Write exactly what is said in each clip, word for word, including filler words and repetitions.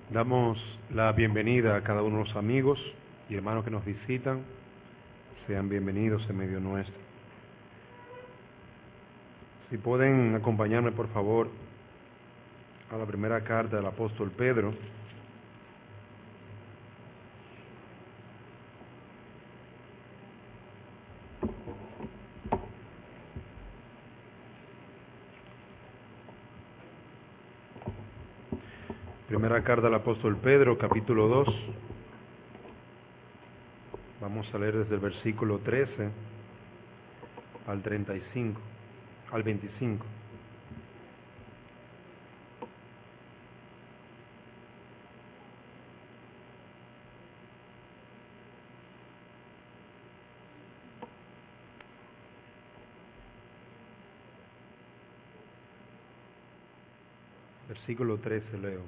Damos la bienvenida a cada uno de los amigos y hermanos que nos visitan. Sean bienvenidos en medio nuestro. Si pueden acompañarme, por favor, a la primera carta del apóstol Pedro. Primera carta del apóstol Pedro, capítulo dos. Vamos a leer desde el versículo trece al treinta y cinco, al veinticinco. Versículo trece leo.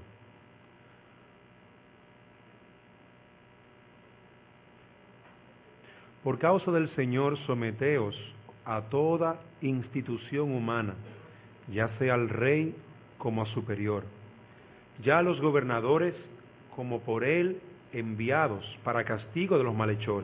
Por causa del Señor, someteos a toda institución humana, ya sea al rey como a superior, ya a los gobernadores como por él enviados para castigo de los malhechores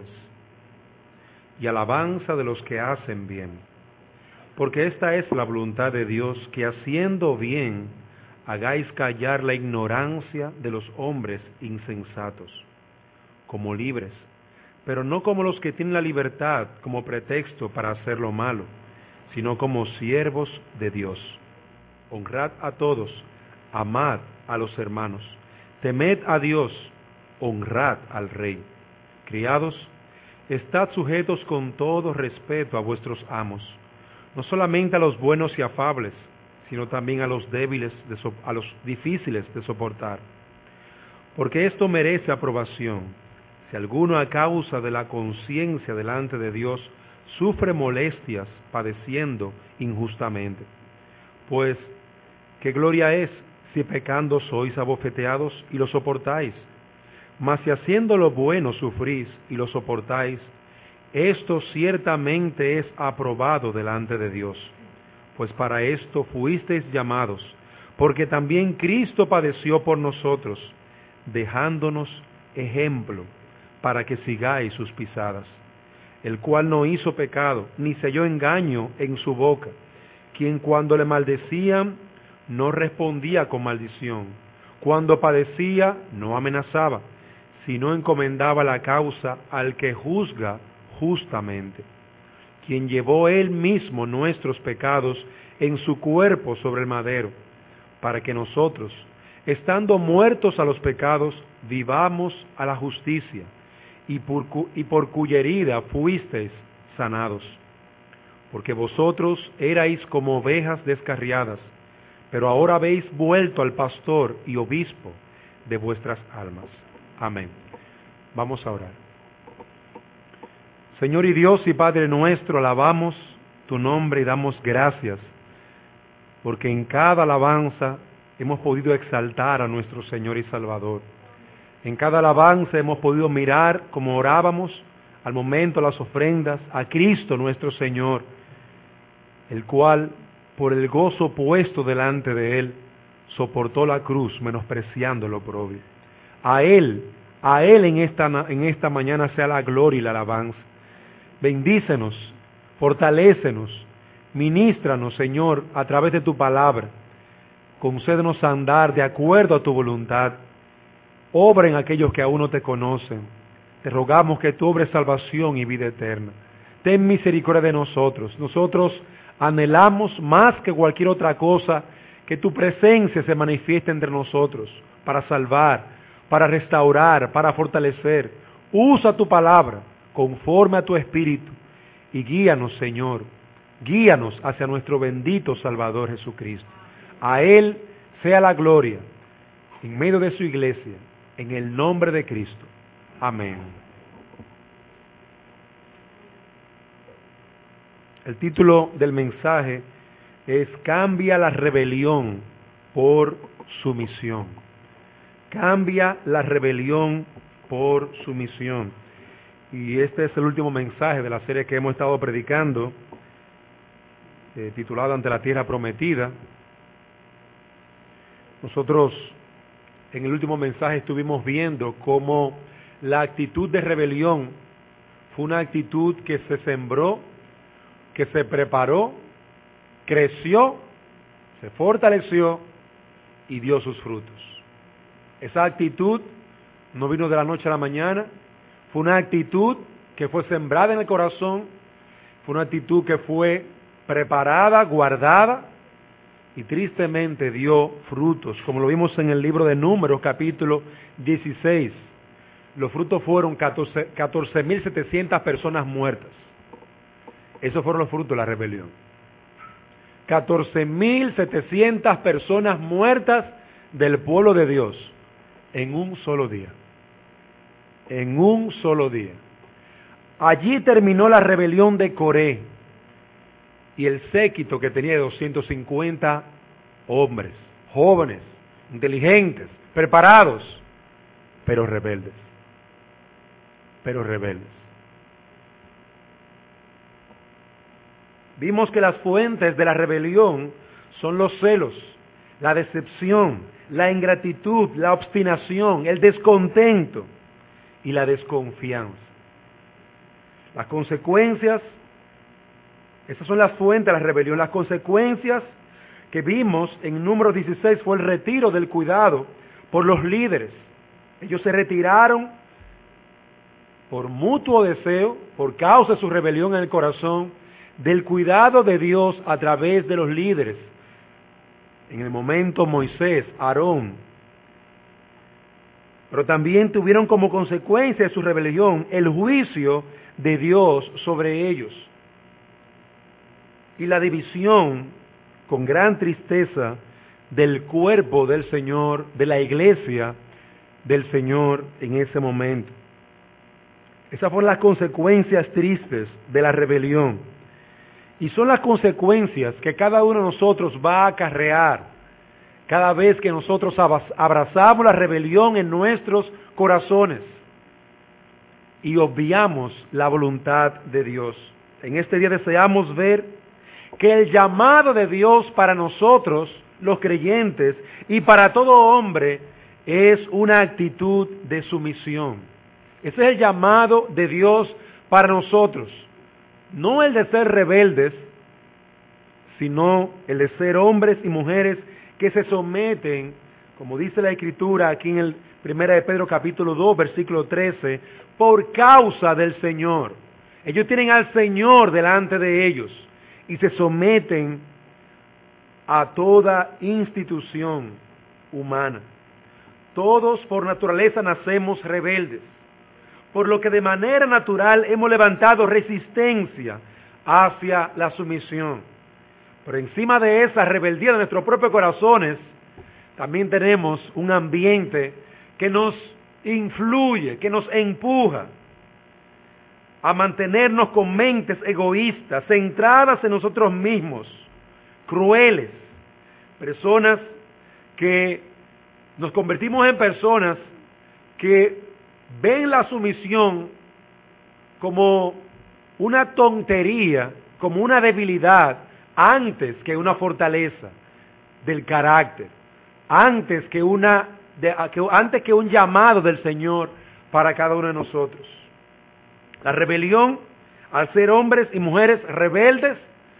y alabanza de los que hacen bien. Porque esta es la voluntad de Dios, que haciendo bien hagáis callar la ignorancia de los hombres insensatos, como libres, pero no como los que tienen la libertad como pretexto para hacer lo malo, sino como siervos de Dios. Honrad a todos, amad a los hermanos, temed a Dios, honrad al Rey. Criados, estad sujetos con todo respeto a vuestros amos, no solamente a los buenos y afables, sino también a los débiles, de so- a los difíciles de soportar. Porque esto merece aprobación. Si alguno a causa de la conciencia delante de Dios sufre molestias padeciendo injustamente, pues qué gloria es si pecando sois abofeteados y lo soportáis. Mas si haciendo lo bueno sufrís y lo soportáis, esto ciertamente es aprobado delante de Dios. Pues para esto fuisteis llamados, porque también Cristo padeció por nosotros, dejándonos ejemplo para que sigáis sus pisadas, el cual no hizo pecado, ni se halló engaño en su boca, quien cuando le maldecían no respondía con maldición, cuando padecía no amenazaba, sino encomendaba la causa al que juzga justamente, quien llevó él mismo nuestros pecados en su cuerpo sobre el madero, para que nosotros, estando muertos a los pecados, vivamos a la justicia, y por, cu y por cuya herida fuisteis sanados. Porque vosotros erais como ovejas descarriadas, pero ahora habéis vuelto al pastor y obispo de vuestras almas. Amén. Vamos a orar. Señor y Dios y Padre nuestro, alabamos tu nombre y damos gracias, porque en cada alabanza hemos podido exaltar a nuestro Señor y Salvador. En cada alabanza hemos podido mirar como orábamos al momento de las ofrendas a Cristo nuestro Señor, el cual, por el gozo puesto delante de Él, soportó la cruz menospreciando lo oprobio. A Él, a Él en esta, en esta mañana sea la gloria y la alabanza. Bendícenos, fortalécenos, ministranos, Señor, a través de tu palabra. Concédenos andar de acuerdo a tu voluntad. Obra en aquellos que aún no te conocen. Te rogamos que tú obres salvación y vida eterna. Ten misericordia de nosotros. Nosotros anhelamos más que cualquier otra cosa que tu presencia se manifieste entre nosotros para salvar, para restaurar, para fortalecer. Usa tu palabra conforme a tu espíritu y guíanos, Señor. Guíanos hacia nuestro bendito Salvador Jesucristo. A Él sea la gloria en medio de su iglesia, en el nombre de Cristo. Amén. El título del mensaje es Cambia la rebelión por sumisión. Cambia la rebelión por sumisión. Y este es el último mensaje de la serie que hemos estado predicando, eh, titulado Ante la Tierra Prometida. Nosotros en el último mensaje estuvimos viendo cómo la actitud de rebelión fue una actitud que se sembró, que se preparó, creció, se fortaleció y dio sus frutos. Esa actitud no vino de la noche a la mañana, fue una actitud que fue sembrada en el corazón, fue una actitud que fue preparada, guardada y tristemente dio frutos, como lo vimos en el libro de Números, capítulo dieciséis. Los frutos fueron catorce mil setecientas personas muertas. Esos fueron los frutos de la rebelión. catorce mil setecientas personas muertas del pueblo de Dios en un solo día. En un solo día. Allí terminó la rebelión de Coré y el séquito que tenía de doscientos cincuenta hombres, jóvenes, inteligentes, preparados, pero rebeldes. Pero rebeldes. Vimos que las fuentes de la rebelión son los celos, la decepción, la ingratitud, la obstinación, el descontento y la desconfianza. Las consecuencias, esas son las fuentes de la rebelión. Las consecuencias que vimos en número dieciséis fue el retiro del cuidado por los líderes. Ellos se retiraron por mutuo deseo, por causa de su rebelión en el corazón, del cuidado de Dios a través de los líderes. En el momento Moisés, Aarón, pero también tuvieron como consecuencia de su rebelión el juicio de Dios sobre ellos y la división con gran tristeza del cuerpo del Señor, de la iglesia del Señor en ese momento. Esas fueron las consecuencias tristes de la rebelión. Y son las consecuencias que cada uno de nosotros va a acarrear cada vez que nosotros abrazamos la rebelión en nuestros corazones y obviamos la voluntad de Dios. En este día deseamos ver que el llamado de Dios para nosotros, los creyentes, y para todo hombre, es una actitud de sumisión. Ese es el llamado de Dios para nosotros. No el de ser rebeldes, sino el de ser hombres y mujeres que se someten, como dice la Escritura aquí en el primera de Pedro capítulo dos, versículo trece, por causa del Señor. Ellos tienen al Señor delante de ellos y se someten a toda institución humana. Todos por naturaleza nacemos rebeldes, por lo que de manera natural hemos levantado resistencia hacia la sumisión. Pero encima de esa rebeldía de nuestros propios corazones, también tenemos un ambiente que nos influye, que nos empuja a mantenernos con mentes egoístas, centradas en nosotros mismos, crueles, personas que nos convertimos en personas que ven la sumisión como una tontería, como una debilidad, antes que una fortaleza del carácter, antes que una, de, que, antes que un llamado del Señor para cada uno de nosotros. La rebelión, al ser hombres y mujeres rebeldes,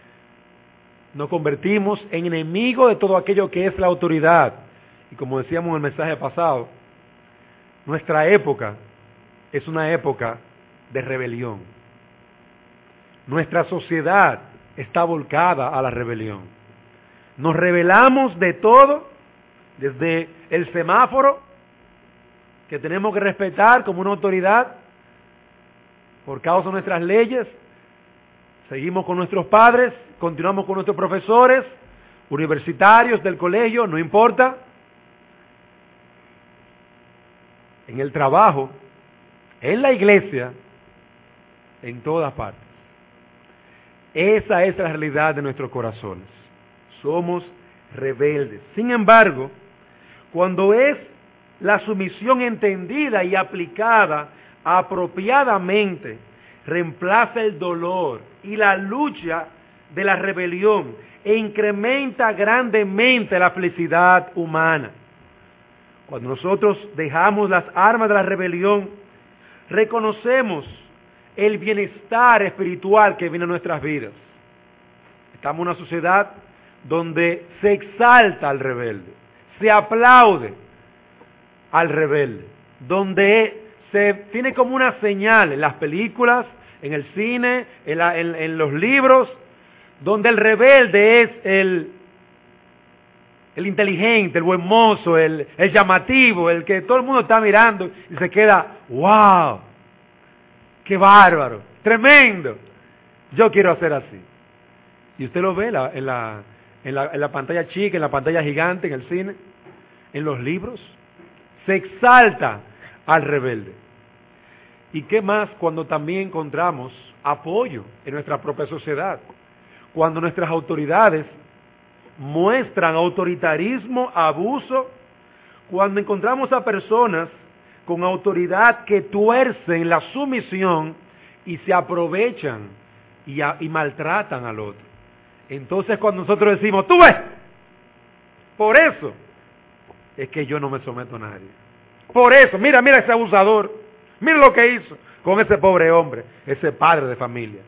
nos convertimos en enemigos de todo aquello que es la autoridad. Y como decíamos en el mensaje pasado, nuestra época es una época de rebelión. Nuestra sociedad está volcada a la rebelión. Nos rebelamos de todo, desde el semáforo, que tenemos que respetar como una autoridad, por causa de nuestras leyes. Seguimos con nuestros padres, continuamos con nuestros profesores, universitarios del colegio, no importa. En el trabajo, en la iglesia, en todas partes. Esa es la realidad de nuestros corazones. Somos rebeldes. Sin embargo, cuando es la sumisión entendida y aplicada apropiadamente, reemplaza el dolor y la lucha de la rebelión e incrementa grandemente la felicidad humana. Cuando nosotros dejamos las armas de la rebelión, reconocemos el bienestar espiritual que viene a nuestras vidas. Estamos en una sociedad donde se exalta al rebelde, se aplaude al rebelde, donde se tiene como una señal en las películas, en el cine, en, la, en, en los libros, donde el rebelde es el, el inteligente, el buen mozo, el, el llamativo, el que todo el mundo está mirando y se queda, ¡wow! ¡Qué bárbaro! ¡Tremendo! Yo quiero hacer así. Y usted lo ve la, en, la, en, la, en la pantalla chica, en la pantalla gigante, en el cine, en los libros. Se exalta al rebelde. ¿Y qué más cuando también encontramos apoyo en nuestra propia sociedad? Cuando nuestras autoridades muestran autoritarismo, abuso, cuando encontramos a personas con autoridad que tuercen la sumisión y se aprovechan y, a, y maltratan al otro. Entonces cuando nosotros decimos, tú ves, por eso es que yo no me someto a nadie. Por eso, mira, mira ese abusador, mira lo que hizo con ese pobre hombre, ese padre de familia.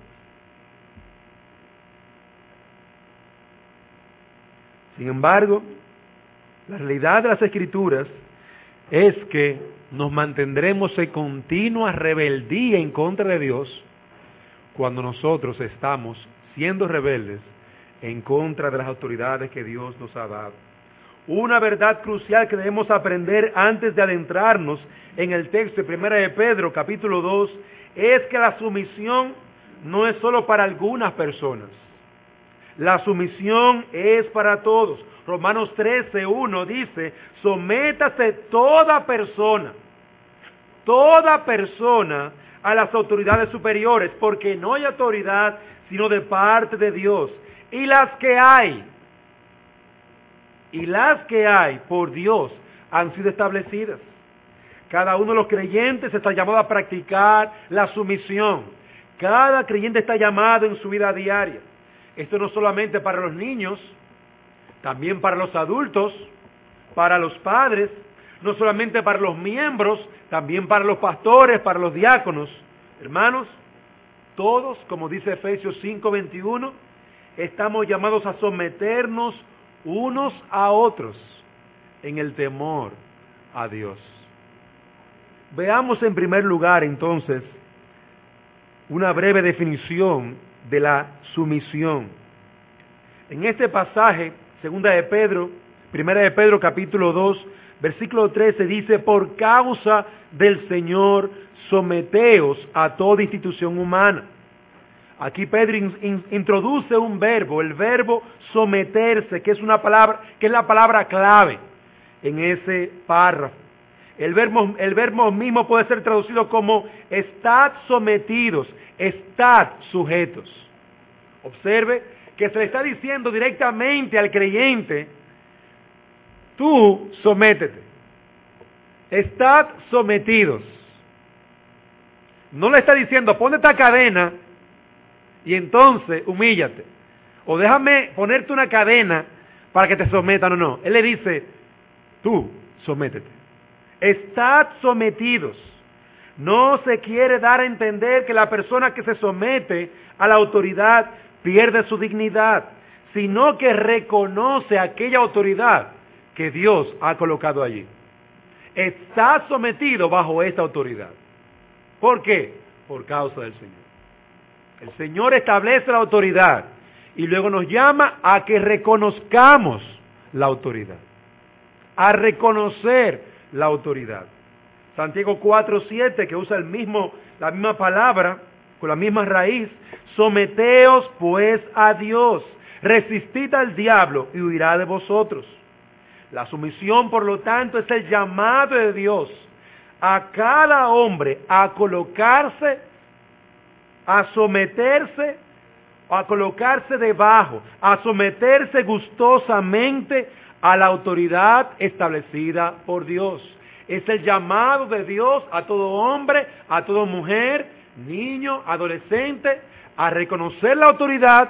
Sin embargo, la realidad de las Escrituras es que nos mantendremos en continua rebeldía en contra de Dios cuando nosotros estamos siendo rebeldes en contra de las autoridades que Dios nos ha dado. Una verdad crucial que debemos aprender antes de adentrarnos en el texto de Primera de Pedro, capítulo dos, es que la sumisión no es solo para algunas personas. La sumisión es para todos. Romanos trece, uno dice, sométase toda persona, toda persona a las autoridades superiores, porque no hay autoridad sino de parte de Dios. Y las que hay, y las que hay por Dios han sido establecidas. Cada uno de los creyentes está llamado a practicar la sumisión. Cada creyente está llamado en su vida diaria. Esto no solamente para los niños, también para los adultos, para los padres, no solamente para los miembros, también para los pastores, para los diáconos. Hermanos, todos, como dice Efesios cinco veintiuno, estamos llamados a someternos unos a otros en el temor a Dios. Veamos en primer lugar entonces una breve definición de la sumisión. En este pasaje, segunda de Pedro, primera de Pedro capítulo dos, versículo trece dice, por causa del Señor, someteos a toda institución humana. Aquí Pedro in, in, introduce un verbo, el verbo someterse, que es una palabra, que es la palabra clave en ese párrafo. El verbo, el verbo mismo puede ser traducido como estad sometidos, estad sujetos. Observe que se le está diciendo directamente al creyente, tú sométete, estad sometidos. No le está diciendo, ponte esta cadena y entonces humíllate. O déjame ponerte una cadena para que te someta. No, no. Él le dice, tú sométete. Estad sometidos. No se quiere dar a entender que la persona que se somete a la autoridad pierde su dignidad, sino que reconoce aquella autoridad que Dios ha colocado allí. Está sometido bajo esta autoridad. ¿Por qué? Por causa del Señor. El Señor establece la autoridad y luego nos llama a que reconozcamos la autoridad, a reconocer la autoridad. Santiago cuatro siete, que usa el mismo, la misma palabra, con la misma raíz, someteos pues a Dios, resistid al diablo y huirá de vosotros. La sumisión, por lo tanto, es el llamado de Dios a cada hombre a colocarse, a someterse, a colocarse debajo, a someterse gustosamente a la autoridad establecida por Dios. Es el llamado de Dios a todo hombre, a toda mujer, niño, adolescente, a reconocer la autoridad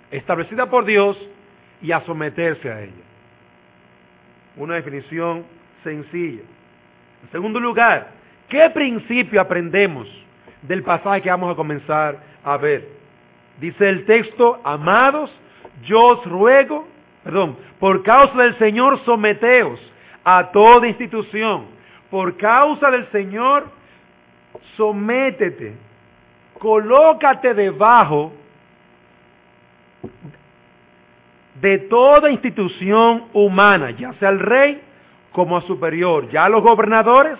establecida por Dios y a someterse a ella. Una definición sencilla. En segundo lugar, ¿qué principio aprendemos del pasaje que vamos a comenzar a ver? Dice el texto, amados, yo os ruego, perdón, por causa del Señor someteos a toda institución. Por causa del Señor, sométete, colócate debajo de toda institución humana, ya sea el rey como a superior, ya los gobernadores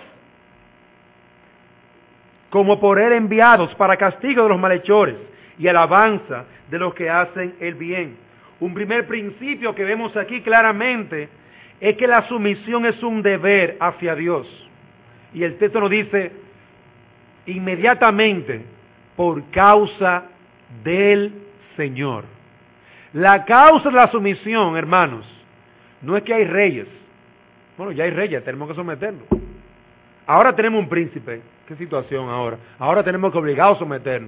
como por él enviados para castigo de los malhechores y alabanza de los que hacen el bien. Un primer principio que vemos aquí claramente es que la sumisión es un deber hacia Dios. Y el texto nos dice, inmediatamente, por causa del Señor. La causa de la sumisión, hermanos, no es que hay reyes. Bueno, ya hay reyes, tenemos que someternos. Ahora tenemos un príncipe. ¿Qué situación ahora? Ahora tenemos que obligar a someternos.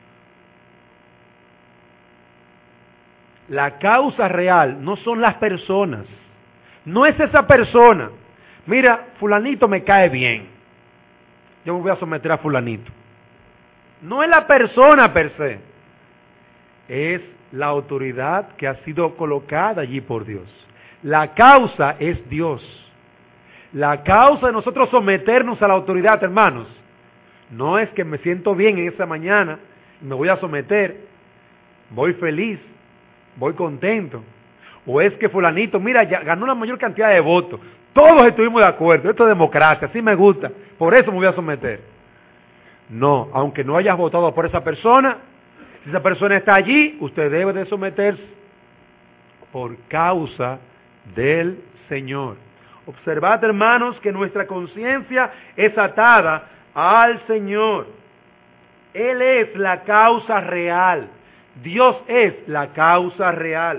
La causa real no son las personas. No es esa persona. Mira, fulanito me cae bien. Yo me voy a someter a fulanito. No es la persona per se. Es la autoridad que ha sido colocada allí por Dios. La causa es Dios. La causa de nosotros someternos a la autoridad, hermanos, no es que me siento bien en esa mañana, me voy a someter, voy feliz, voy contento. O es que fulanito, mira, ya ganó la mayor cantidad de votos. Todos estuvimos de acuerdo, esto es democracia, así me gusta, por eso me voy a someter. No, aunque no hayas votado por esa persona, si esa persona está allí, usted debe de someterse por causa del Señor. Observad, hermanos, que nuestra conciencia es atada al Señor. Él es la causa real. Dios es la causa real.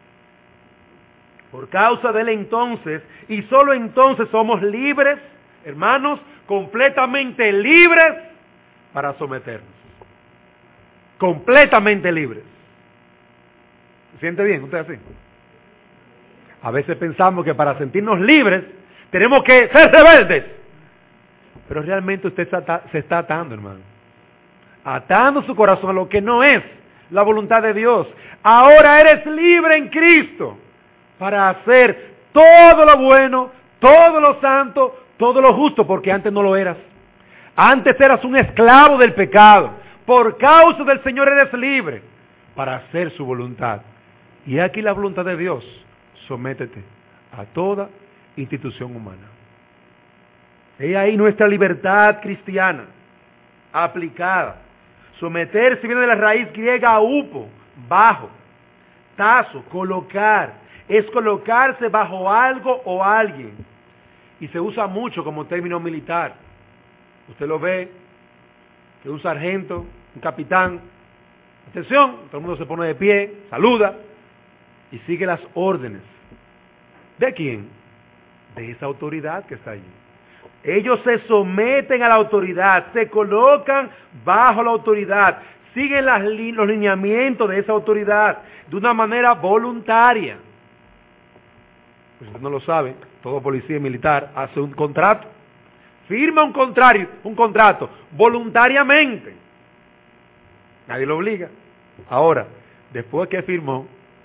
Por causa de Él entonces, y solo entonces somos libres, hermanos, completamente libres para someternos. Completamente libres. ¿Se siente bien usted así? A veces pensamos que para sentirnos libres tenemos que ser rebeldes. Pero realmente usted se está atando, hermano. Atando su corazón a lo que no es la voluntad de Dios. Ahora eres libre en Cristo para hacer todo lo bueno, todo lo santo, todo lo justo, porque antes no lo eras. Antes eras un esclavo del pecado. Por causa del Señor eres libre para hacer su voluntad. Y aquí la voluntad de Dios. Sométete a toda institución humana. He ahí nuestra libertad cristiana aplicada. Someterse viene de la raíz griega upo, bajo, tazo, colocar. Es colocarse bajo algo o alguien. Y se usa mucho como término militar. Usted lo ve, que un sargento, un capitán, atención, todo el mundo se pone de pie, saluda y sigue las órdenes. ¿De quién? De esa autoridad que está allí. Ellos se someten a la autoridad, se colocan bajo la autoridad, siguen las, los lineamientos de esa autoridad de una manera voluntaria. Pues usted no lo sabe, todo policía militar hace un contrato, firma un contrato, un contrato voluntariamente. Nadie lo obliga. Ahora, después que firmó,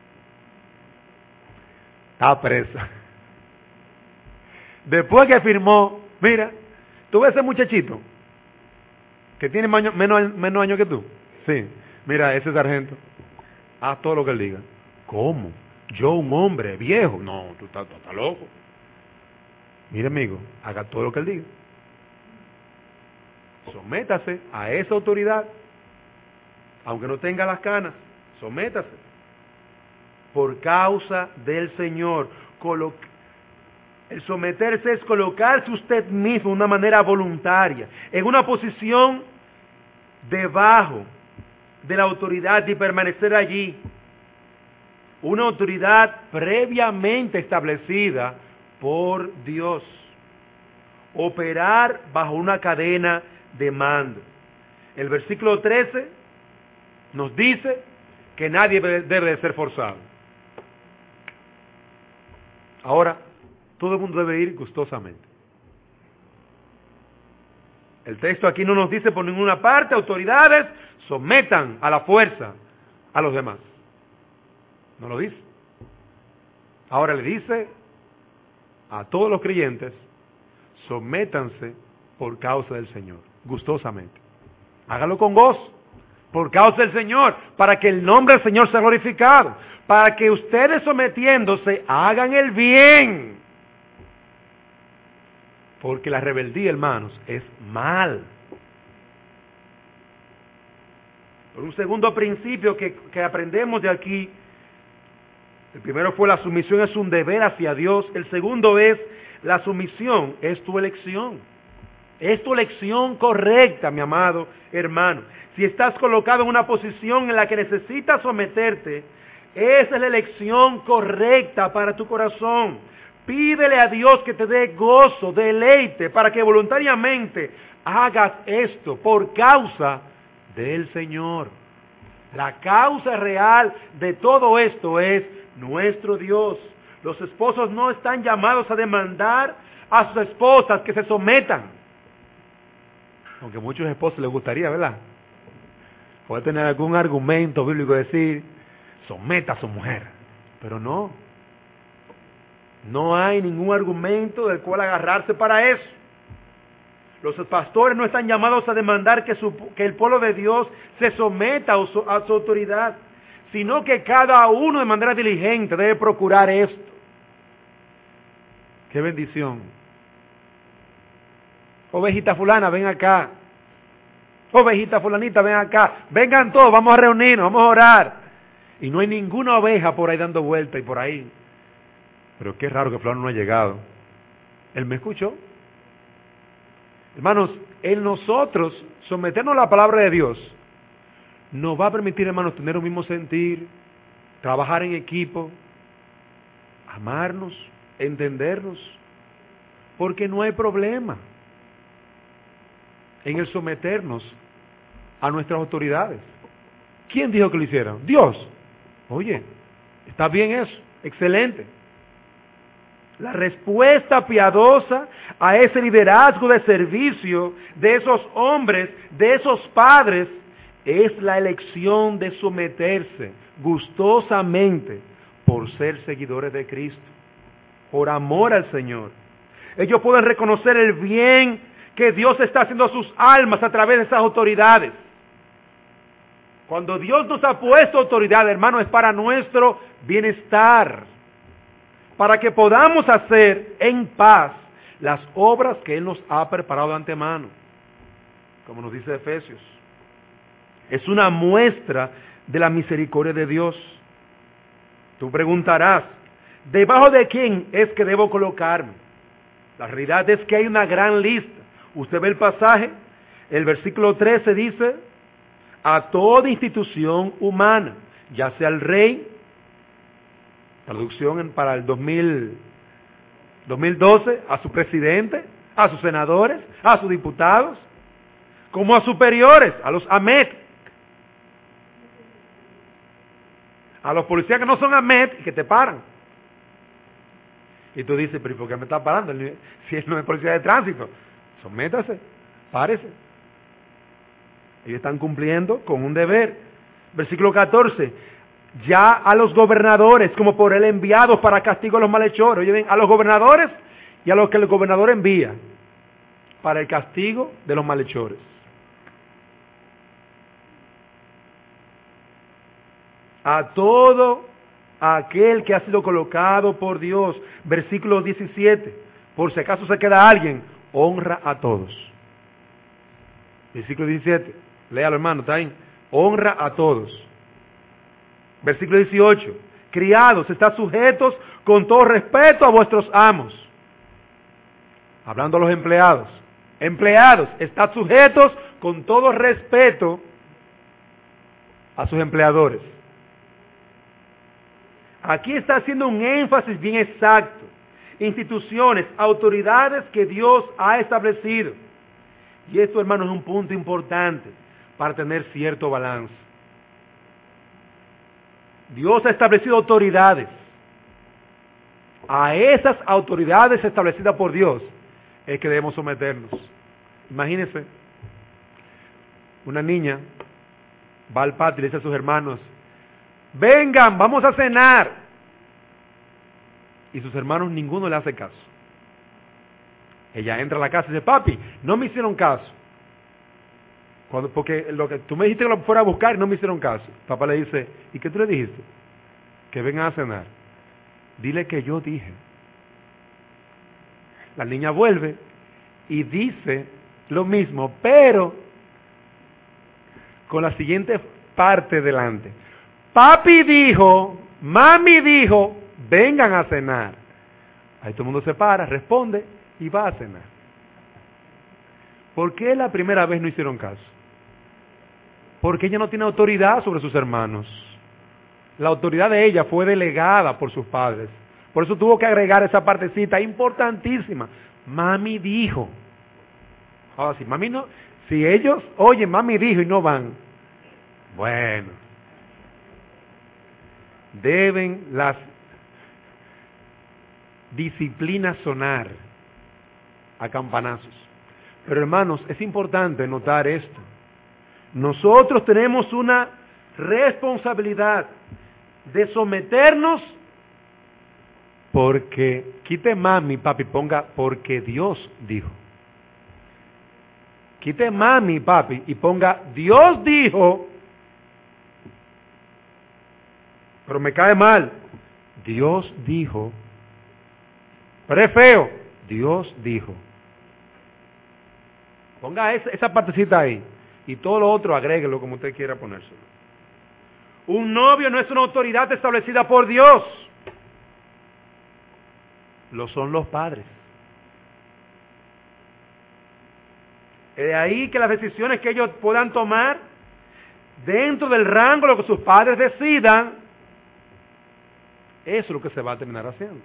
está presa. Después que firmó, mira, tú ves ese muchachito que tiene menos, menos, menos años que tú. Sí, mira, ese sargento, haz todo lo que él diga. ¿Cómo? Yo, un hombre viejo. No, tú estás, tú estás loco. Mire, amigo, haga todo lo que él diga. Sométase a esa autoridad, aunque no tenga las canas, sométase. Por causa del Señor. Colo- el someterse es colocarse usted mismo de una manera voluntaria, en una posición debajo de la autoridad y permanecer allí. Una autoridad previamente establecida por Dios. Operar bajo una cadena de mando. El versículo trece nos dice que nadie debe de ser forzado. Ahora, todo el mundo debe ir gustosamente. El texto aquí no nos dice por ninguna parte, autoridades, sometan a la fuerza a los demás. No lo dice. Ahora le dice a todos los creyentes, sométanse por causa del Señor, gustosamente. Hágalo con gozo, por causa del Señor, para que el nombre del Señor sea glorificado, para que ustedes sometiéndose hagan el bien. Porque la rebeldía, hermanos, es mal. Un segundo principio que, que aprendemos de aquí, el primero fue la sumisión es un deber hacia Dios, el segundo es la sumisión es tu elección. Es tu elección correcta, mi amado hermano. Si estás colocado en una posición en la que necesitas someterte, esa es la elección correcta para tu corazón. Pídele a Dios que te dé gozo, deleite, para que voluntariamente hagas esto por causa del Señor. La causa real de todo esto es nuestro Dios. Los esposos no están llamados a demandar a sus esposas que se sometan. Aunque a muchos esposos les gustaría, ¿verdad? Puede tener algún argumento bíblico de decir, someta a su mujer. Pero no. No hay ningún argumento del cual agarrarse para eso. Los pastores no están llamados a demandar que, su, que el pueblo de Dios se someta a su, a su autoridad, sino que cada uno de manera diligente debe procurar esto. ¡Qué bendición! Ovejita fulana, ven acá. Ovejita fulanita, ven acá. Vengan todos, vamos a reunirnos, vamos a orar. Y no hay ninguna oveja por ahí dando vuelta y por ahí. Pero qué raro que fulano no ha llegado. Él me escuchó. Hermanos, en nosotros someternos a la palabra de Dios nos va a permitir, hermanos, tener un mismo sentir, trabajar en equipo, amarnos, entendernos, porque no hay problema en el someternos a nuestras autoridades. ¿Quién dijo que lo hicieran? Dios. Oye, está bien eso, excelente. La respuesta piadosa a ese liderazgo de servicio de esos hombres, de esos padres, es la elección de someterse gustosamente por ser seguidores de Cristo, por amor al Señor. Ellos pueden reconocer el bien que Dios está haciendo a sus almas a través de esas autoridades. Cuando Dios nos ha puesto autoridad, hermano, es para nuestro bienestar, para que podamos hacer en paz las obras que Él nos ha preparado de antemano, como nos dice Efesios. Es una muestra de la misericordia de Dios. Tú preguntarás, ¿debajo de quién es que debo colocarme? La realidad es que hay una gran lista. Usted ve el pasaje, el versículo trece dice, a toda institución humana, ya sea el rey, traducción para el dos mil doce, a su presidente, a sus senadores, a sus diputados, como a superiores, a los AMET, a los policías que no son AMET y que te paran. Y tú dices, pero ¿por qué me está parando? Si él no es policía de tránsito, sométase, párese. Ellos están cumpliendo con un deber. Versículo catorce, ya a los gobernadores, como por él enviados para castigo a los malhechores. Oye, ven, a los gobernadores y a los que el gobernador envía para el castigo de los malhechores. A todo aquel que ha sido colocado por Dios. Versículo diecisiete, por si acaso se queda alguien, honra a todos. Versículo diecisiete, léalo hermano, está ahí. Honra a todos. Versículo dieciocho, criados, estad sujetos con todo respeto a vuestros amos. Hablando a los empleados. Empleados, estad sujetos con todo respeto a sus empleadores. Aquí está haciendo un énfasis bien exacto. Instituciones, autoridades que Dios ha establecido. Y esto, hermanos, es un punto importante para tener cierto balance. Dios ha establecido autoridades. A esas autoridades establecidas por Dios es que debemos someternos. Imagínense, una niña va al patio y le dice a sus hermanos, vengan, vamos a cenar. Y sus hermanos ninguno le hace caso. Ella entra a la casa y dice, papi, no me hicieron caso. Cuando, porque lo que tú me dijiste que lo fuera a buscar y no me hicieron caso. Papá le dice, ¿y qué tú le dijiste? Que vengan a cenar. Dile que yo dije. La niña vuelve y dice lo mismo, pero con la siguiente parte delante. Papi dijo, mami dijo, vengan a cenar. Ahí todo el mundo se para, responde y va a cenar. ¿Por qué la primera vez no hicieron caso? Porque ella no tiene autoridad sobre sus hermanos. La autoridad de ella fue delegada por sus padres. Por eso tuvo que agregar esa partecita importantísima. Mami dijo. Ahora, si mami no, si ellos oyen, mami dijo y no van, bueno, deben las disciplinas sonar a campanazos. Pero hermanos, es importante notar esto. Nosotros tenemos una responsabilidad de someternos porque, quite mami, papi, ponga porque Dios dijo. Quite mami, papi, y ponga Dios dijo, pero me cae mal. Dios dijo, pero es feo. Dios dijo. Ponga esa, esa partecita ahí. Y todo lo otro agréguelo como usted quiera ponérselo. Un novio no es una autoridad establecida por Dios. Lo son los padres. Es de ahí que las decisiones que ellos puedan tomar, dentro del rango de lo que sus padres decidan, eso es lo que se va a terminar haciendo.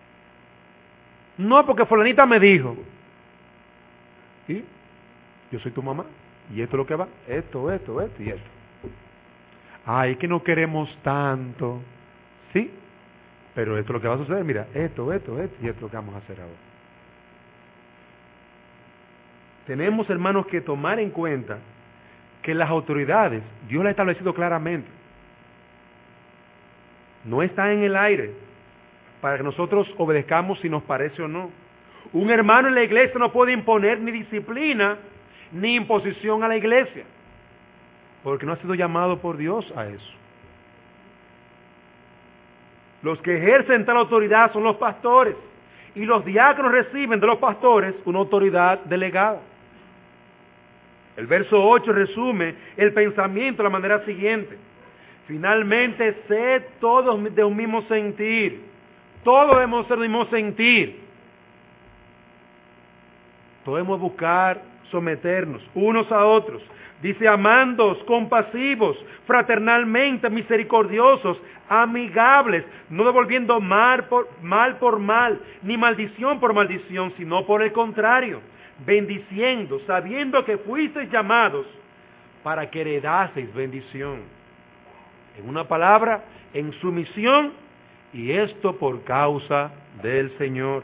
No porque fulanita me dijo. ¿Y? Yo soy tu mamá. Y esto es lo que va. Esto, esto, esto y esto. Ay, es que no queremos tanto. Sí. Pero esto es lo que va a suceder. Mira, esto, esto, esto y esto es lo que vamos a hacer ahora. Tenemos, hermanos, que tomar en cuenta que las autoridades, Dios las ha establecido claramente. No están en el aire para que nosotros obedezcamos si nos parece o no. Un hermano en la iglesia no puede imponer ni disciplina ni imposición a la iglesia, porque no ha sido llamado por Dios a eso. Los que ejercen tal autoridad son los pastores, y los diáconos reciben de los pastores una autoridad delegada. El verso ocho resume el pensamiento de la manera siguiente. Finalmente, sed todos de un mismo sentir. Todos debemos ser del mismo sentir. Todos debemos buscar someternos unos a otros. Dice, amándoos, compasivos, fraternalmente, misericordiosos, amigables, no devolviendo mal por, mal por mal, ni maldición por maldición, sino por el contrario, bendiciendo, sabiendo que fuisteis llamados para que heredaseis bendición. En una palabra, en sumisión, y esto por causa del Señor.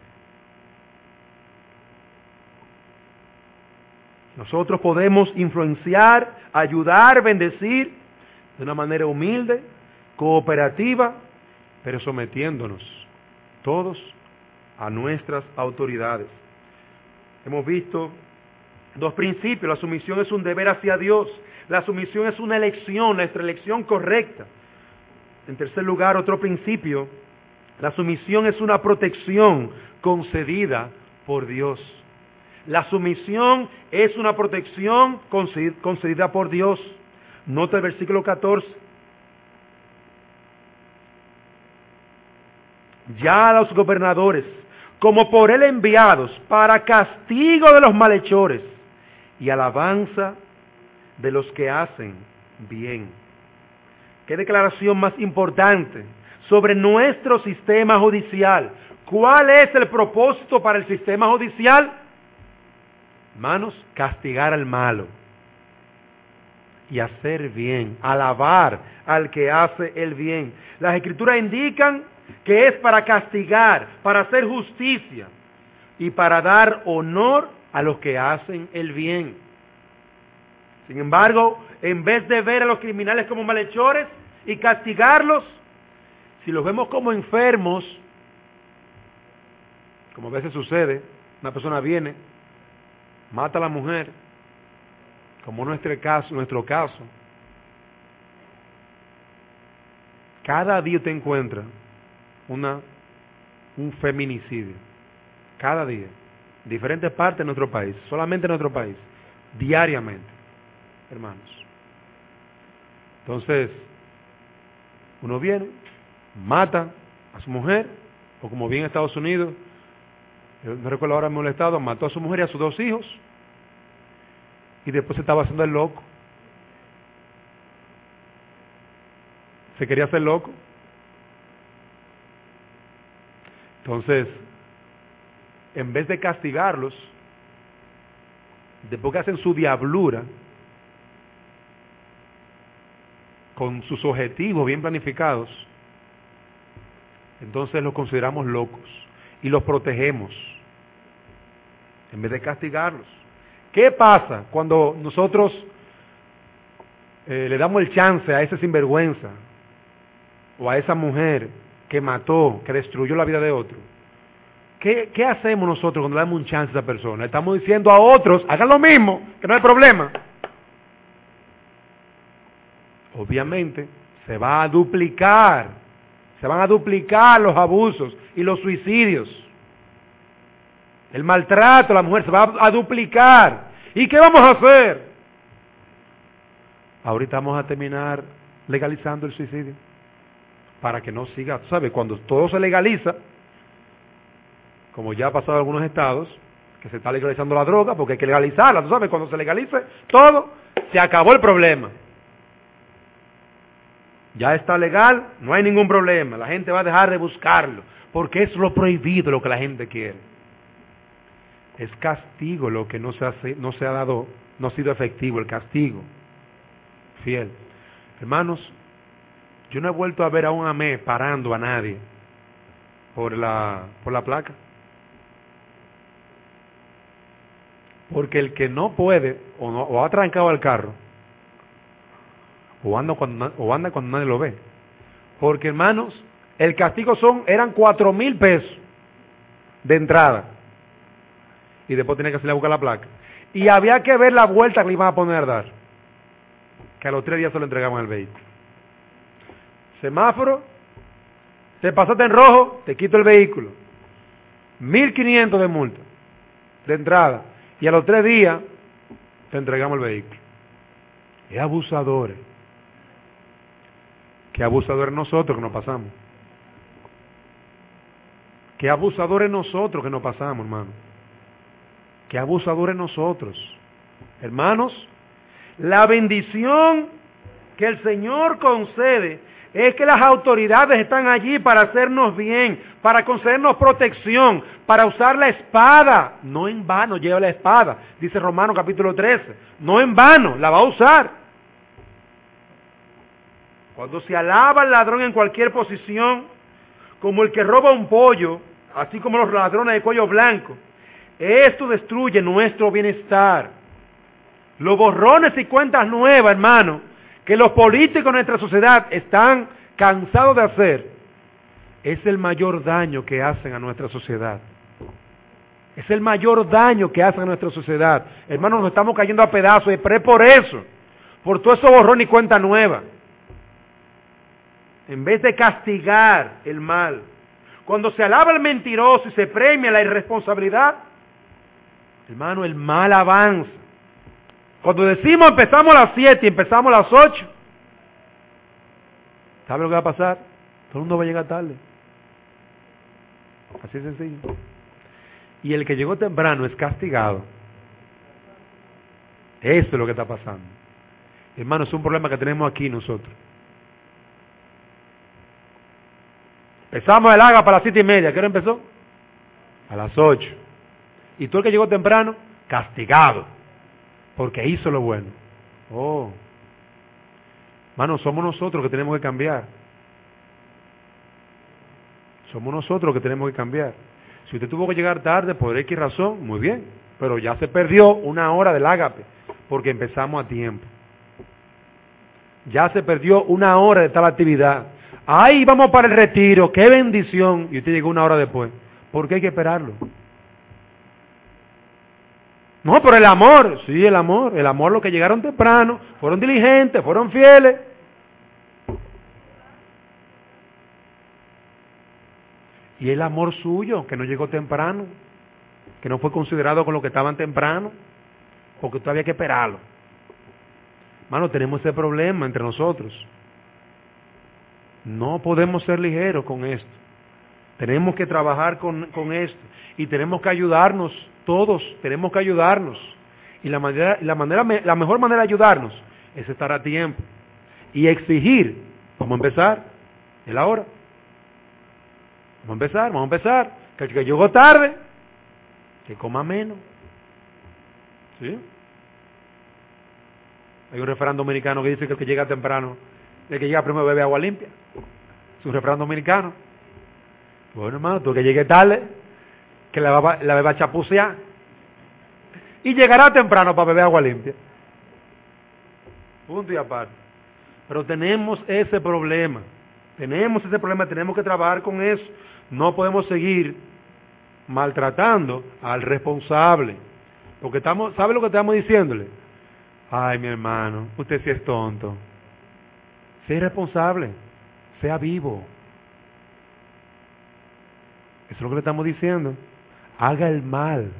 Nosotros podemos influenciar, ayudar, bendecir de una manera humilde, cooperativa, pero sometiéndonos todos a nuestras autoridades. Hemos visto dos principios. La sumisión es un deber hacia Dios. La sumisión es una elección, nuestra elección correcta. En tercer lugar, otro principio, la sumisión es una protección concedida por Dios. La sumisión es una protección concedida por Dios. Nota el versículo catorce. Ya a los gobernadores, como por él enviados, para castigo de los malhechores y alabanza de los que hacen bien. ¿Qué declaración más importante sobre nuestro sistema judicial? ¿Cuál es el propósito para el sistema judicial? Hermanos, castigar al malo y hacer bien, alabar al que hace el bien. Las Escrituras indican que es para castigar, para hacer justicia y para dar honor a los que hacen el bien. Sin embargo, en vez de ver a los criminales como malhechores y castigarlos, si los vemos como enfermos, como a veces sucede, una persona viene, mata a la mujer, como nuestro caso, nuestro caso, cada día te encuentra una, un feminicidio, cada día, en diferentes partes de nuestro país, solamente en nuestro país, diariamente, hermanos. Entonces, uno viene, mata a su mujer, o como vi en Estados Unidos, yo no recuerdo ahora mismo el estado, mató a su mujer y a sus dos hijos, y después se estaba haciendo el loco. Se quería hacer loco. Entonces, en vez de castigarlos, después que hacen su diablura, con sus objetivos bien planificados, entonces los consideramos locos y los protegemos, en vez de castigarlos. ¿Qué pasa cuando nosotros eh, le damos el chance a ese sinvergüenza o a esa mujer que mató, que destruyó la vida de otro? ¿Qué, qué hacemos nosotros cuando le damos un chance a esa persona? Estamos diciendo a otros, hagan lo mismo, que no hay problema. Obviamente, se va a duplicar, se van a duplicar los abusos y los suicidios. El maltrato a la mujer se va a duplicar. ¿Y qué vamos a hacer? Ahorita vamos a terminar legalizando el suicidio para que no siga, tú sabes, cuando todo se legaliza, como ya ha pasado en algunos estados, que se está legalizando la droga, porque hay que legalizarla, tú sabes, cuando se legalice todo, se acabó el problema. Ya está legal, no hay ningún problema, la gente va a dejar de buscarlo, porque es lo prohibido lo que la gente quiere. Es castigo lo que no se, hace, no se ha dado, no ha sido efectivo, el castigo. Fiel. Hermanos, yo no he vuelto a ver a un amé parando a nadie por la, por la placa. Porque el que no puede, o, no, o ha trancado el carro, o anda, cuando, o anda cuando nadie lo ve. Porque, hermanos, el castigo son, eran cuatro mil pesos de entrada. Y después tenía que salir a buscar la placa. Y había que ver la vuelta que le iban a poner a dar. Que a los tres días se lo entregaban al vehículo. Semáforo, te pasaste en rojo, te quito el vehículo. mil quinientos de multa, de entrada. Y a los tres días, te entregamos el vehículo. Es abusadores. Qué abusadores nosotros que nos pasamos. Qué abusadores nosotros que nos pasamos, hermano. Qué abusadores nosotros. Hermanos, la bendición que el Señor concede es que las autoridades están allí para hacernos bien, para concedernos protección, para usar la espada. No en vano lleva la espada, dice Romanos capítulo trece. No en vano, la va a usar. Cuando se alaba al ladrón en cualquier posición, como el que roba un pollo, así como los ladrones de cuello blanco, esto destruye nuestro bienestar. Los borrones y cuentas nuevas, hermano, que los políticos de nuestra sociedad están cansados de hacer, es el mayor daño que hacen a nuestra sociedad. Es el mayor daño que hacen a nuestra sociedad. Hermanos, nos estamos cayendo a pedazos, pero es por eso, por todo eso borrón y cuenta nueva. En vez de castigar el mal, cuando se alaba el mentiroso y se premia la irresponsabilidad, hermano, el mal avanza. Cuando decimos empezamos a las siete y empezamos a las ocho, ¿sabe lo que va a pasar? Todo el mundo va a llegar tarde. Así de sencillo. Y el que llegó temprano es castigado. Eso es lo que está pasando. Hermano, es un problema que tenemos aquí nosotros. Empezamos el haga para las siete y media. ¿Qué hora empezó? A las ocho. Y todo el que llegó temprano, castigado. Porque hizo lo bueno. Oh. Hermano, somos nosotros que tenemos que cambiar. Somos nosotros los que tenemos que cambiar. Si usted tuvo que llegar tarde por X razón, muy bien, pero ya se perdió una hora del ágape, porque empezamos a tiempo. Ya se perdió una hora de tal actividad. ¡Ay, vamos para el retiro! ¡Qué bendición! Y usted llegó una hora después. ¿Por qué hay que esperarlo? No, pero el amor, sí, el amor, el amor, los que llegaron temprano, fueron diligentes, fueron fieles. Y el amor suyo, que no llegó temprano, que no fue considerado con los que estaban temprano, porque todavía hay que esperarlo. Hermano, tenemos ese problema entre nosotros. No podemos ser ligeros con esto. Tenemos que trabajar con, con esto. Y tenemos que ayudarnos, todos, tenemos que ayudarnos. Y la manera, la manera, la mejor manera de ayudarnos es estar a tiempo. Y exigir, vamos a empezar, es la hora. Vamos a empezar, vamos a empezar. Que el que llegó tarde, que coma menos. ¿Sí? Hay un refrán dominicano que dice que el que llega temprano, el que llega primero bebe agua limpia. Es un refrán dominicano. Bueno, hermano, tú que llegue tarde, que la beba, la beba chapucear. Y llegará temprano para beber agua limpia. Punto y aparte. Pero tenemos ese problema. Tenemos ese problema, tenemos que trabajar con eso. No podemos seguir maltratando al responsable. Porque estamos, ¿sabe lo que estamos diciéndole? Ay, mi hermano, usted sí es tonto. Sea responsable, sea vivo. Eso es lo que le estamos diciendo. Haga el mal.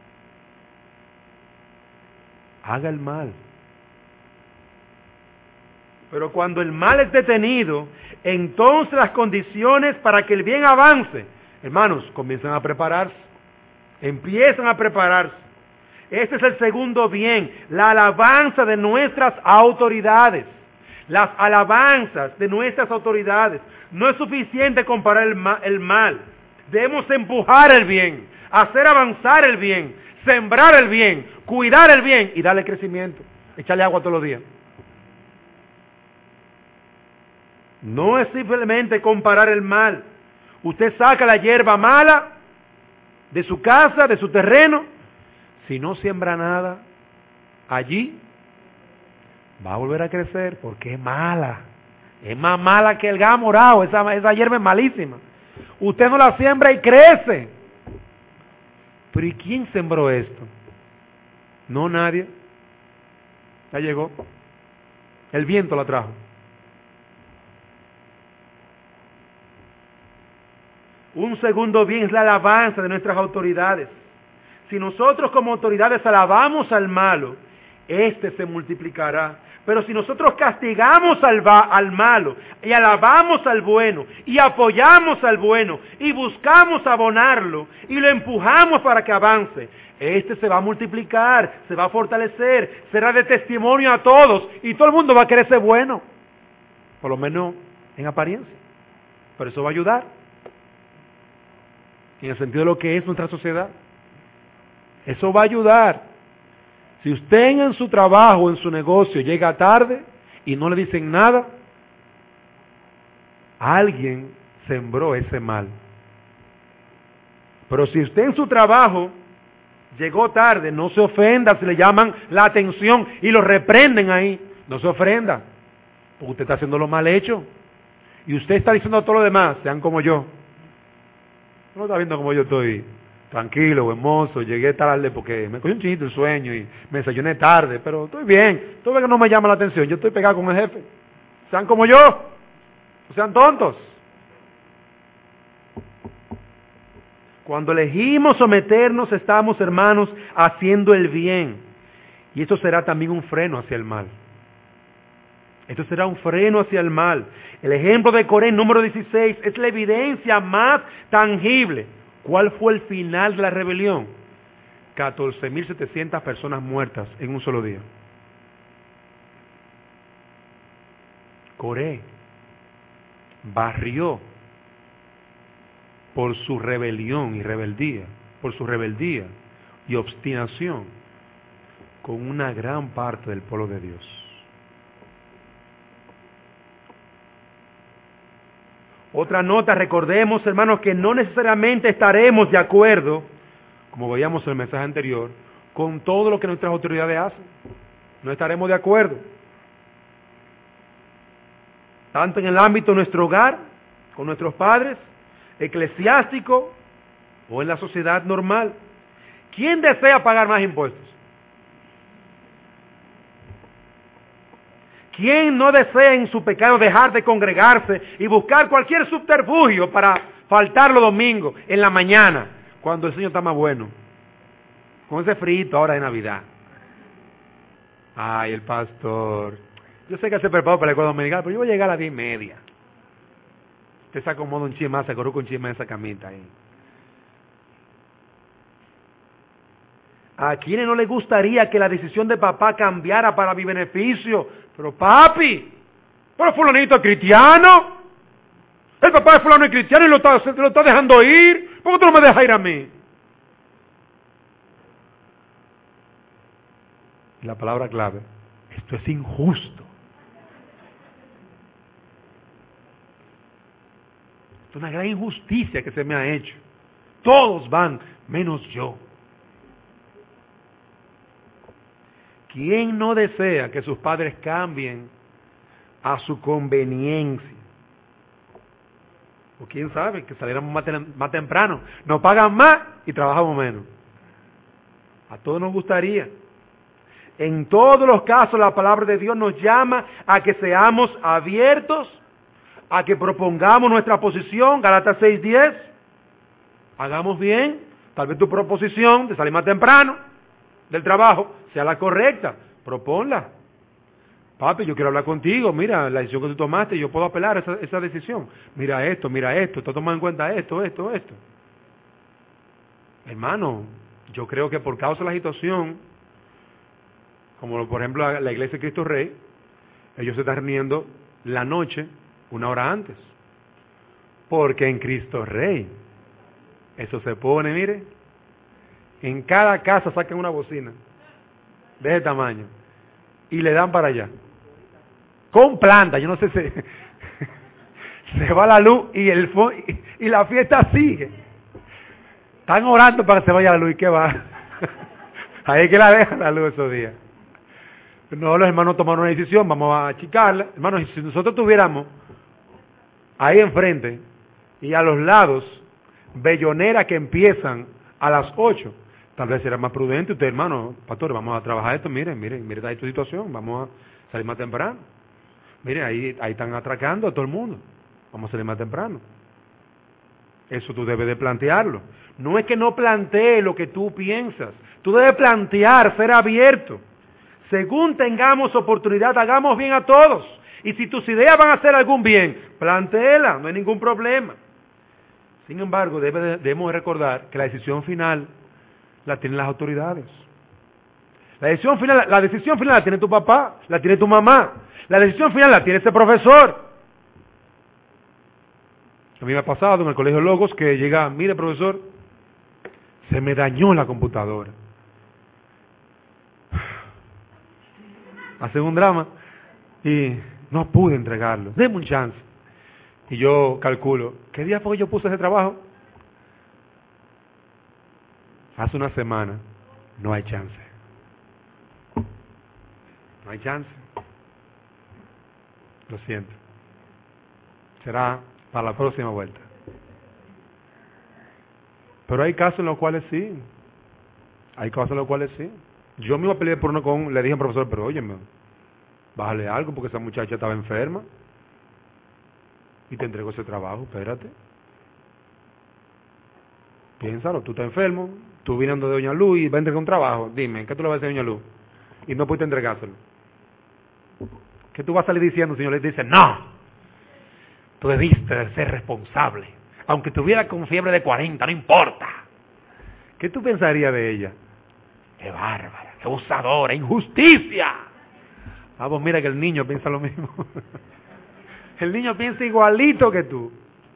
Haga el mal. Pero cuando el mal es detenido, entonces las condiciones para que el bien avance, hermanos, comienzan a prepararse. Empiezan a prepararse. Este es el segundo bien, la alabanza de nuestras autoridades. Las alabanzas de nuestras autoridades. No es suficiente comparar el, ma el mal. Debemos empujar el bien, hacer avanzar el bien, sembrar el bien, cuidar el bien y darle crecimiento. Echarle agua todos los días. No es simplemente comparar el mal. Usted saca la hierba mala de su casa, de su terreno. Si no siembra nada allí, va a volver a crecer porque es mala. Es más mala que el gas morado. Esa, esa hierba es malísima. Usted no la siembra y crece. Pero ¿y quién sembró esto? No, nadie. Ya llegó. El viento la trajo. Un segundo bien es la alabanza de nuestras autoridades. Si nosotros como autoridades alabamos al malo, éste se multiplicará. Pero si nosotros castigamos al, al malo y alabamos al bueno y apoyamos al bueno y buscamos abonarlo y lo empujamos para que avance, este se va a multiplicar, se va a fortalecer, será de testimonio a todos y todo el mundo va a querer ser bueno, por lo menos en apariencia. Pero eso va a ayudar en el sentido de lo que es nuestra sociedad. Eso va a ayudar. Si usted en su trabajo, en su negocio, llega tarde y no le dicen nada, alguien sembró ese mal. Pero si usted en su trabajo llegó tarde, no se ofenda si le llaman la atención y lo reprenden ahí. No se ofenda, porque usted está haciendo lo mal hecho. Y usted está diciendo a todos los demás, sean como yo. No está viendo como yo estoy. Tranquilo, buen mozo, llegué tarde porque me cogió un chinito el sueño y me desayuné tarde, pero estoy bien. Tú ves que no me llama la atención, yo estoy pegado con el jefe. Sean como yo, no sean tontos. Cuando elegimos someternos, estamos, hermanos, haciendo el bien. Y esto será también un freno hacia el mal. Esto será un freno hacia el mal. El ejemplo de Coré, número dieciséis, es la evidencia más tangible. ¿Cuál fue el final de la rebelión? catorce mil setecientas personas muertas en un solo día. Coré barrió por su rebelión y rebeldía, por su rebeldía y obstinación con una gran parte del pueblo de Dios. Otra nota, recordemos, hermanos, que no necesariamente estaremos de acuerdo, como veíamos en el mensaje anterior, con todo lo que nuestras autoridades hacen. No estaremos de acuerdo. Tanto en el ámbito de nuestro hogar, con nuestros padres, eclesiástico o en la sociedad normal. ¿Quién desea pagar más impuestos? ¿Quién no desea en su pecado dejar de congregarse y buscar cualquier subterfugio para faltar los domingos en la mañana, cuando el Señor está más bueno? Con ese frito ahora de Navidad. Ay, el pastor. Yo sé que se prepara para la escuela dominical, pero yo voy a llegar a las diez y media. Usted se acomoda un chisme más, se coloca un chisme en esa camita ahí. ¿A quiénes no les gustaría que la decisión de papá cambiara para mi beneficio? Pero papi, pero fulanito es cristiano. El papá de fulano es cristiano y lo está, lo está dejando ir. ¿Por qué tú no me dejas ir a mí? Y la palabra clave, esto es injusto. Esto es una gran injusticia que se me ha hecho. Todos van, menos yo. ¿Quién no desea que sus padres cambien a su conveniencia? O quién sabe, que saliéramos más, tem más temprano. Nos pagan más y trabajamos menos. A todos nos gustaría. En todos los casos la palabra de Dios nos llama a que seamos abiertos, a que propongamos nuestra posición. Gálatas seis diez. Hagamos bien. Tal vez tu proposición de salir más temprano del trabajo sea la correcta, proponla. Papi, yo quiero hablar contigo, mira, la decisión que tú tomaste, yo puedo apelar esa, esa decisión. Mira esto, mira esto, está tomando en cuenta esto, esto, esto. Hermano, yo creo que por causa de la situación, como por ejemplo la, la iglesia de Cristo Rey, ellos se están reuniendo la noche, una hora antes. Porque en Cristo Rey, eso se pone, mire, en cada casa sacan una bocina de ese tamaño y le dan para allá con planta. Yo no sé si se va la luz y el y la fiesta sigue. Están orando para que se vaya la luz y que va. Ahí es que la dejan la luz esos días. No, los hermanos tomaron una decisión, vamos a achicarla. Hermanos, si nosotros tuviéramos ahí enfrente y a los lados belloneras que empiezan a las ocho, tal vez será más prudente usted, hermano, pastor, vamos a trabajar esto, miren, miren, miren esta situación, vamos a salir más temprano. Miren, ahí, ahí están atracando a todo el mundo, vamos a salir más temprano. Eso tú debes de plantearlo. No es que no plantee lo que tú piensas, tú debes plantear, ser abierto. Según tengamos oportunidad, hagamos bien a todos. Y si tus ideas van a hacer algún bien, plantéela, no hay ningún problema. Sin embargo, debe, debemos recordar que la decisión final la tienen las autoridades. La decisión final, la decisión final la tiene tu papá, la tiene tu mamá. La decisión final la tiene ese profesor. A mí me ha pasado en el colegio Logos que llega, mire profesor, se me dañó la computadora. Hacen un drama y no pude entregarlo. Deme un chance. Y yo calculo, ¿qué día fue que yo puse ese trabajo? Hace una semana. No hay chance. No hay chance. Lo siento. Será para la próxima vuelta. Pero hay casos en los cuales sí. Hay casos en los cuales sí. Yo mismo peleé por uno con, le dije al profesor, pero óyeme, bájale algo porque esa muchacha estaba enferma y te entregó ese trabajo, espérate. Piénsalo, tú estás enfermo, tú viniendo de Doña Luz y va a entregar un trabajo, dime, ¿qué tú le vas a decir a Doña Luz? Y no pudiste entregárselo. ¿Qué tú vas a salir diciendo, señor? Le dice, no, tú debiste de ser responsable, aunque tuviera con fiebre de cuarenta, no importa. ¿Qué tú pensarías de ella? ¡Qué bárbara! ¡Qué abusadora! ¡Injusticia! Ah, pues mira que el niño piensa lo mismo. El niño piensa igualito que tú.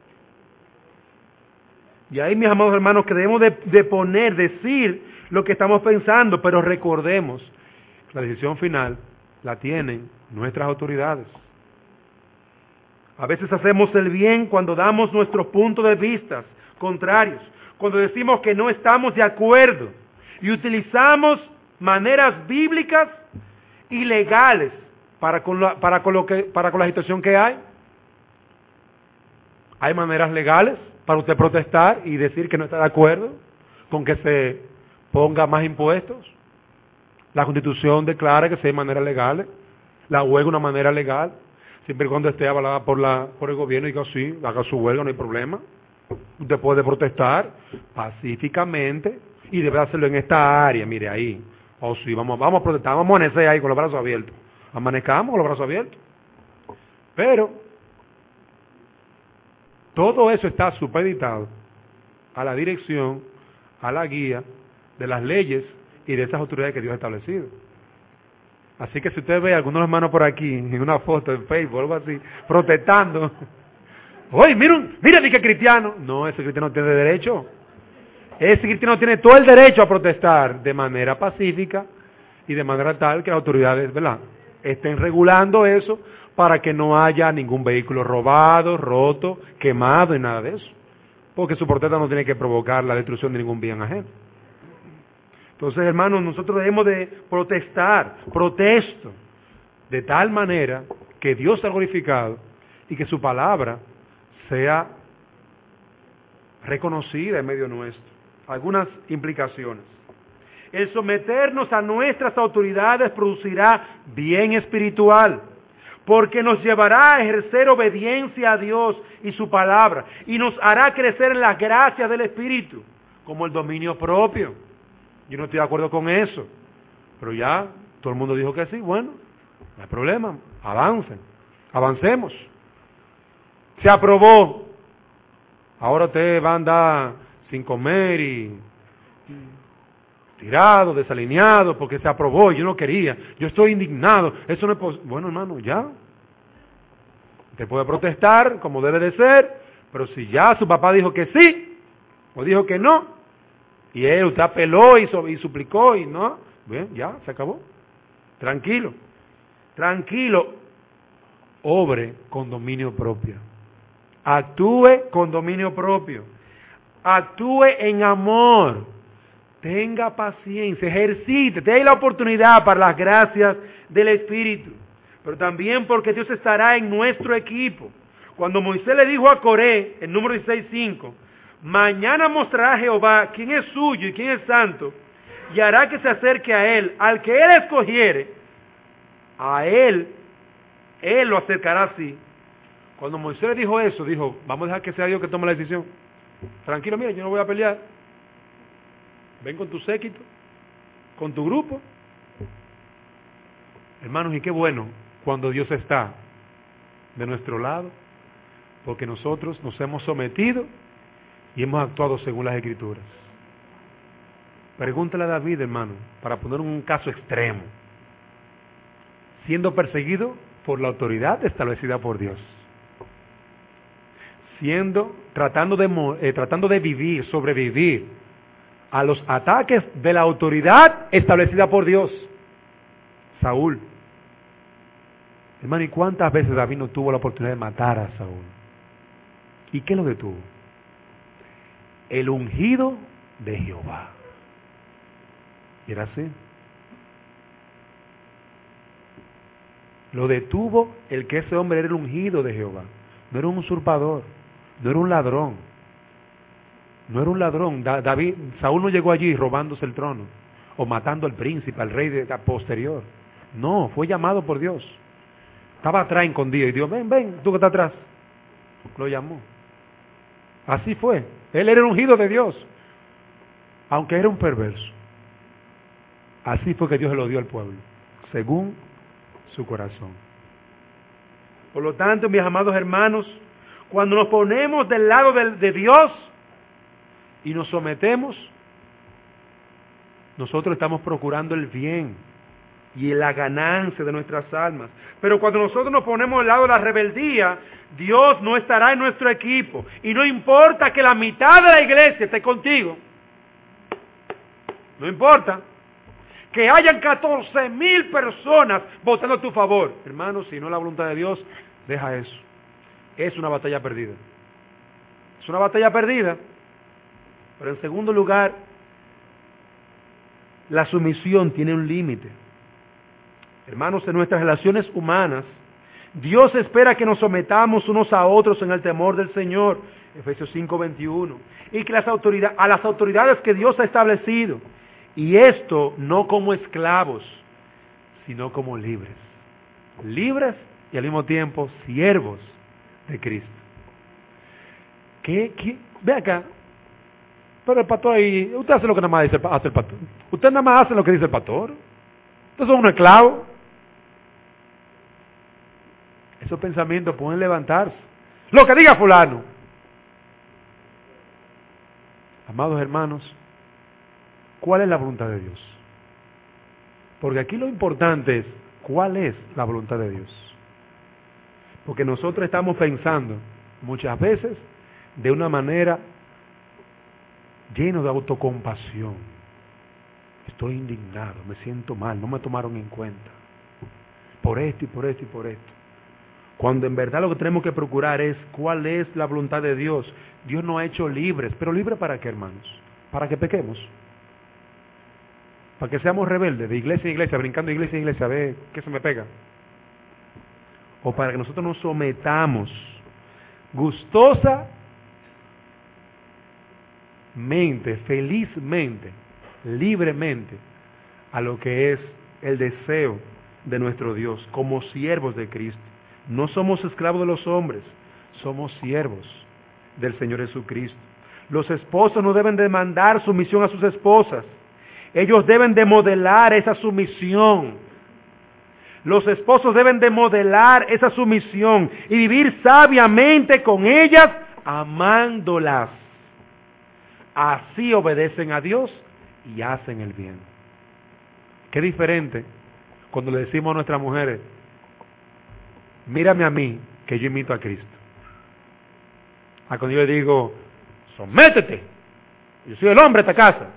Y ahí, mis amados hermanos, que debemos de, de poner, decir lo que estamos pensando, pero recordemos, la decisión final la tienen nuestras autoridades. A veces hacemos el bien cuando damos nuestros puntos de vista contrarios, cuando decimos que no estamos de acuerdo y utilizamos maneras bíblicas y legales para con la, para con lo que, para con la situación que hay. Hay maneras legales para usted protestar y decir que no está de acuerdo con que se ponga más impuestos. La Constitución declara que sí hay maneras legales, la huelga es una manera legal, siempre y cuando esté avalada por la por el gobierno y diga sí, haga su huelga, no hay problema. Usted puede protestar pacíficamente y debe hacerlo en esta área, mire ahí. O oh, sí, vamos, vamos a protestar, vamos a amanecer ahí con los brazos abiertos. Amanezcamos con los brazos abiertos. Pero todo eso está supeditado a la dirección, a la guía de las leyes y de esas autoridades que Dios ha establecido. Así que si usted ve a algunos hermanos por aquí, en una foto en Facebook o algo así, protestando, oye, mira, mira, ni que cristiano. No, ese cristiano no tiene derecho. Ese cristiano tiene todo el derecho a protestar de manera pacífica y de manera tal que las autoridades, ¿verdad?, estén regulando eso para que no haya ningún vehículo robado, roto, quemado y nada de eso. Porque su protesta no tiene que provocar la destrucción de ningún bien ajeno. Entonces, hermanos, nosotros debemos de protestar, protesto, de tal manera que Dios sea glorificado y que su palabra sea reconocida en medio nuestro. Algunas implicaciones. El someternos a nuestras autoridades producirá bien espiritual, porque nos llevará a ejercer obediencia a Dios y su palabra, y nos hará crecer en las gracias del Espíritu, como el dominio propio. Yo no estoy de acuerdo con eso, pero ya todo el mundo dijo que sí, bueno, no hay problema, avancen, avancemos. Se aprobó, ahora ustedes van a andar sin comer y tirado, desalineado, porque se aprobó, yo no quería, yo estoy indignado, eso no es posible. Bueno, hermano, ya, usted puede protestar como debe de ser, pero si ya su papá dijo que sí, o dijo que no, y él, usted apeló y, y suplicó y no, bien, ya, se acabó. Tranquilo, tranquilo, obre con dominio propio, actúe con dominio propio, actúe en amor, tenga paciencia, ejercite, tenga la oportunidad para las gracias del Espíritu, pero también porque Dios estará en nuestro equipo. Cuando Moisés le dijo a Coré, en número dieciséis cinco, mañana mostrará a Jehová quién es suyo y quién es santo, y hará que se acerque a él, al que él escogiere, a él, él lo acercará así. Cuando Moisés le dijo eso, dijo, vamos a dejar que sea Dios que tome la decisión. Tranquilo, mira, yo no voy a pelear. Ven con tu séquito, con tu grupo. Hermanos, y qué bueno cuando Dios está de nuestro lado, porque nosotros nos hemos sometido y hemos actuado según las Escrituras. Pregúntale a David, hermano, para poner un caso extremo, siendo perseguido por la autoridad establecida por Dios, siendo, tratando de, eh, tratando de vivir, sobrevivir a los ataques de la autoridad establecida por Dios. Saúl. Hermano, ¿y cuántas veces David no tuvo la oportunidad de matar a Saúl? ¿Y qué lo detuvo? El ungido de Jehová. Y era así. Lo detuvo el que ese hombre era el ungido de Jehová. No era un usurpador, no era un ladrón. No era un ladrón. David, Saúl no llegó allí robándose el trono o matando al príncipe, al rey de, posterior. No, fue llamado por Dios. Estaba atrás escondido y Dios, ven, ven, tú que estás atrás. Lo llamó. Así fue. Él era el ungido de Dios, aunque era un perverso. Así fue que Dios se lo dio al pueblo, según su corazón. Por lo tanto, mis amados hermanos, cuando nos ponemos del lado de, de Dios y nos sometemos, nosotros estamos procurando el bien y la ganancia de nuestras almas. Pero cuando nosotros nos ponemos del lado de la rebeldía, Dios no estará en nuestro equipo. Y no importa que la mitad de la iglesia esté contigo. No importa. Que hayan catorce mil personas votando a tu favor. Hermanos, si no es la voluntad de Dios, deja eso. es una batalla perdida. Es una batalla perdida. Pero en segundo lugar, la sumisión tiene un límite. Hermanos, en nuestras relaciones humanas, Dios espera que nos sometamos unos a otros en el temor del Señor, Efesios cinco veintiuno, y que las autoridades, a las autoridades que Dios ha establecido, y esto no como esclavos, sino como libres. Libres y al mismo tiempo siervos de Cristo. ¿Qué? ¿Qué? Ve acá. Pero el pastor ahí, usted hace lo que nada más dice, hace el pastor. Usted nada más hace lo que dice el pastor. Usted es un esclavo. Esos pensamientos pueden levantarse. Lo que diga fulano. Amados hermanos, ¿cuál es la voluntad de Dios? Porque aquí lo importante es, ¿cuál es la voluntad de Dios? Porque nosotros estamos pensando muchas veces de una manera lleno de autocompasión. Estoy indignado, me siento mal, no me tomaron en cuenta. Por esto y por esto y por esto. Cuando en verdad lo que tenemos que procurar es cuál es la voluntad de Dios. Dios nos ha hecho libres, pero libres ¿para qué, hermanos? Para que pequemos. Para que seamos rebeldes, de iglesia en iglesia, brincando de iglesia en iglesia, a ver qué se me pega. O para que nosotros nos sometamos gustosa mente, felizmente, libremente, a lo que es el deseo de nuestro Dios, como siervos de Cristo. No somos esclavos de los hombres, somos siervos del Señor Jesucristo. Los esposos no deben demandar sumisión a sus esposas, ellos deben de modelar esa sumisión. Los esposos deben de modelar esa sumisión y vivir sabiamente con ellas, amándolas. Así obedecen a Dios y hacen el bien. Qué diferente cuando le decimos a nuestras mujeres, mírame a mí, que yo imito a Cristo. A cuando yo le digo, sométete, yo soy el hombre de esta casa.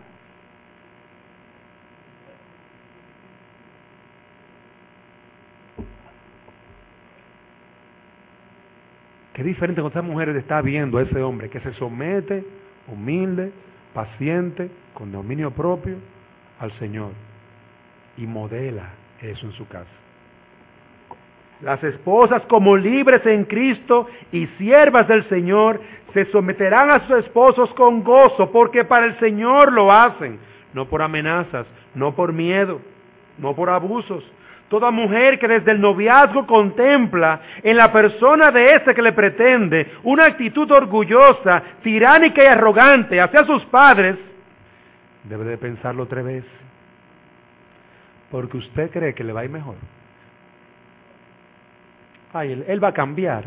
Qué diferente cuando esa mujer está viendo a ese hombre que se somete, humilde, paciente, con dominio propio al Señor y modela eso en su casa. Las esposas, como libres en Cristo y siervas del Señor, se someterán a sus esposos con gozo, porque para el Señor lo hacen, no por amenazas, no por miedo, no por abusos. Toda mujer que desde el noviazgo contempla en la persona de ese que le pretende una actitud orgullosa, tiránica y arrogante hacia sus padres, debe de pensarlo tres veces, porque usted cree que le va a ir mejor. Ay, él, él va a cambiar.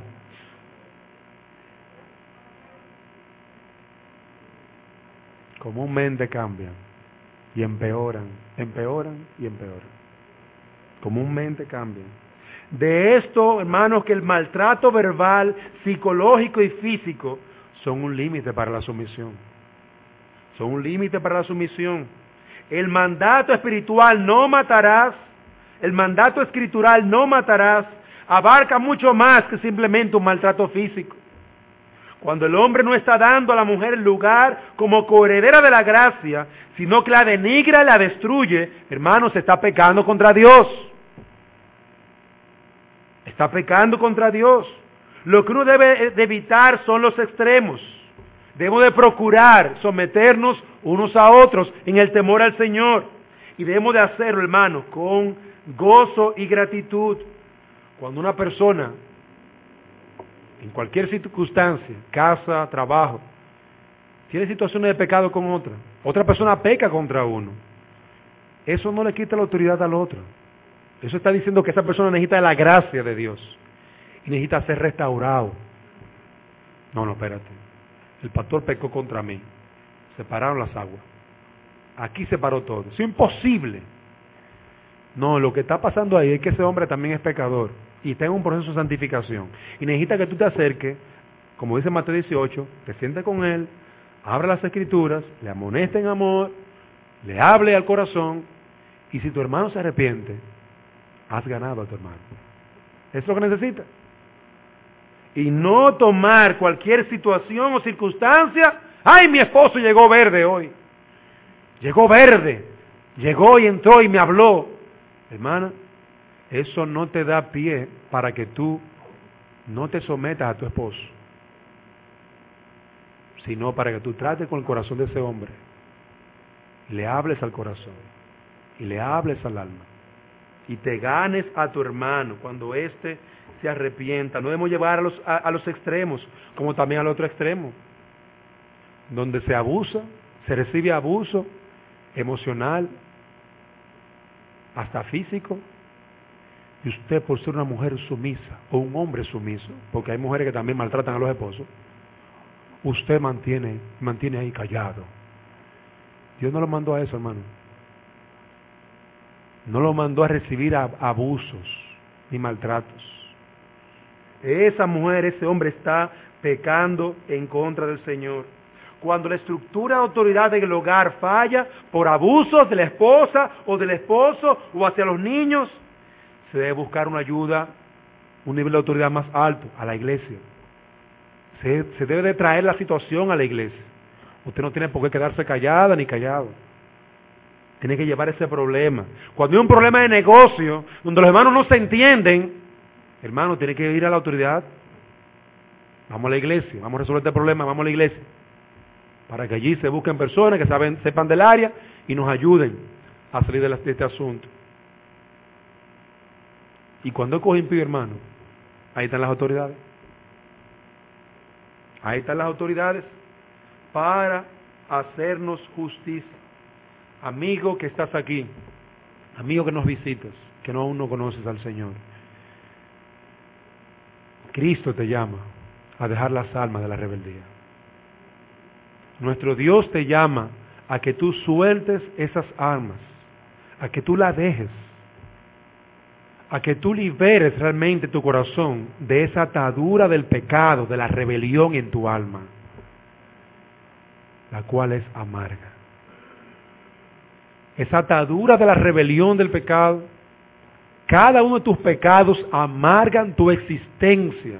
Comúnmente cambian y empeoran, empeoran y empeoran. Comúnmente cambian. De esto, hermanos, que el maltrato verbal, psicológico y físico son un límite para la sumisión. Son un límite para la sumisión. El mandato espiritual, no matarás, el mandato escritural, no matarás, abarca mucho más que simplemente un maltrato físico. Cuando el hombre no está dando a la mujer el lugar como coheredera de la gracia, sino que la denigra y la destruye, hermanos, está pecando contra Dios. Está pecando contra Dios. Lo que uno debe de evitar son los extremos. Debemos de procurar someternos unos a otros en el temor al Señor. Y debemos de hacerlo, hermanos, con gozo y gratitud. Cuando una persona, en cualquier circunstancia, casa, trabajo, tiene situaciones de pecado con otra, otra persona peca contra uno, eso no le quita la autoridad al otro. Eso está diciendo que esa persona necesita la gracia de Dios y necesita ser restaurado. No, no, espérate. El pastor pecó contra mí. Separaron las aguas. Aquí se paró todo. Es imposible. No, lo que está pasando ahí es que ese hombre también es pecador y está en un proceso de santificación. Y necesita que tú te acerques, como dice Mateo dieciocho, te sientes con él, abra las escrituras, le amoneste en amor, le hable al corazón, y si tu hermano se arrepiente, has ganado a tu hermano. Eso es lo que necesita. y no tomar cualquier situación o circunstancia. ¡Ay, mi esposo llegó verde hoy! Llegó verde, llegó y entró y me habló. Hermana, eso no te da pie para que tú no te sometas a tu esposo, sino para que tú trates con el corazón de ese hombre, le hables al corazón y le hables al alma y te ganes a tu hermano cuando éste se arrepienta. No debemos llevar a los, a, a los extremos, como también al otro extremo, donde se abusa, se recibe abuso emocional, hasta físico, y usted, por ser una mujer sumisa o un hombre sumiso, porque hay mujeres que también maltratan a los esposos, usted mantiene, mantiene ahí callado. Dios no lo mandó a eso, hermano. No lo mandó a recibir a, abusos ni maltratos. Esa mujer, ese hombre está pecando en contra del Señor. Cuando la estructura de autoridad del hogar falla por abusos de la esposa o del esposo o hacia los niños, se debe buscar una ayuda, un nivel de autoridad más alto, a la iglesia. Se, se debe de traer la situación a la iglesia. Usted no tiene por qué quedarse callada ni callado. Tiene que llevar ese problema. Cuando hay un problema de negocio, donde los hermanos no se entienden, hermano, tiene que ir a la autoridad. Vamos a la iglesia, vamos a resolver este problema, vamos a la iglesia. Para que allí se busquen personas que saben, sepan del área y nos ayuden a salir de, la, de este asunto. Y cuando coge impío, hermano, ahí están las autoridades. Ahí están las autoridades para hacernos justicia. Amigo que estás aquí, amigo que nos visitas, que no aún no conoces al Señor, Cristo te llama a dejar las almas de la rebeldía. Nuestro Dios te llama a que tú sueltes esas armas, a que tú las dejes, a que tú liberes realmente tu corazón de esa atadura del pecado, de la rebelión en tu alma, la cual es amarga. Esa atadura de la rebelión del pecado, cada uno de tus pecados amargan tu existencia.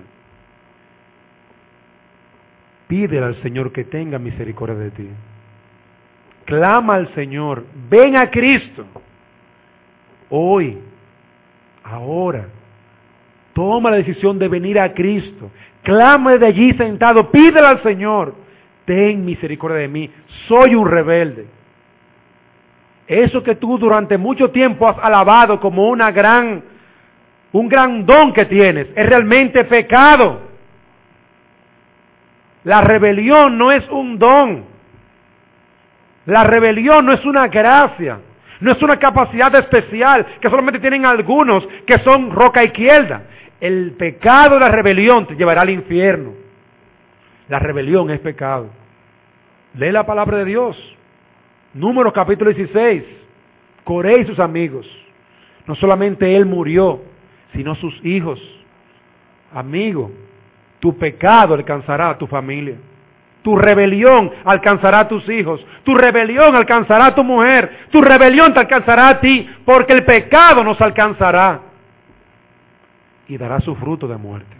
Pídele al Señor que tenga misericordia de ti. Clama al Señor, ven a Cristo. Hoy, ahora, toma la decisión de venir a Cristo. Clama de allí sentado, pídele al Señor, ten misericordia de mí, soy un rebelde. Eso que tú durante mucho tiempo has alabado como una gran, un gran don que tienes, es realmente pecado. La rebelión no es un don. La rebelión no es una gracia. No es una capacidad especial que solamente tienen algunos que son roca izquierda. El pecado de la rebelión te llevará al infierno. La rebelión es pecado. Lee la palabra de Dios. Números capítulo dieciséis. Coré y sus amigos. No solamente él murió, sino sus hijos. Amigo, tu pecado alcanzará a tu familia. Tu rebelión alcanzará a tus hijos. Tu rebelión alcanzará a tu mujer. Tu rebelión te alcanzará a ti, porque el pecado nos alcanzará y dará su fruto de muerte.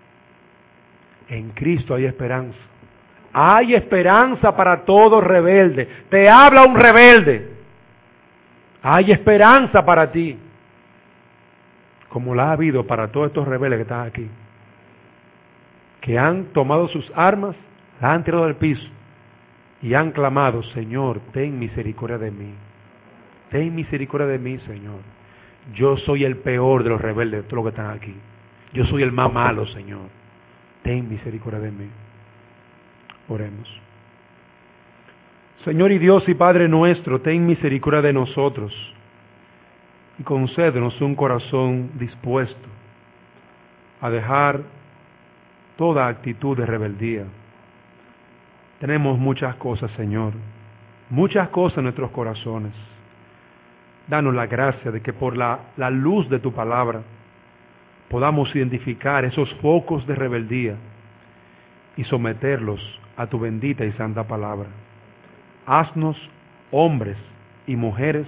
En Cristo hay esperanza. Hay esperanza para todo rebelde. Te habla un rebelde. Hay esperanza para ti, como la ha habido para todos estos rebeldes que están aquí, que han tomado sus armas, la han tirado del piso y han clamado: Señor, ten misericordia de mí. Ten misericordia de mí, Señor. Yo soy el peor de los rebeldes, de todos los que están aquí. Yo soy el más malo, Señor. Ten misericordia de mí. Oremos. Señor y Dios y Padre nuestro, ten misericordia de nosotros y concédenos un corazón dispuesto a dejar toda actitud de rebeldía. Tenemos muchas cosas, Señor, muchas cosas en nuestros corazones. Danos la gracia de que por la, la luz de tu palabra podamos identificar esos focos de rebeldía y someterlos a tu bendita y santa palabra. Haznos hombres y mujeres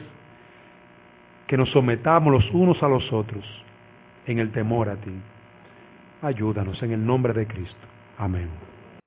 que nos sometamos los unos a los otros en el temor a ti. Ayúdanos en el nombre de Cristo. Amén.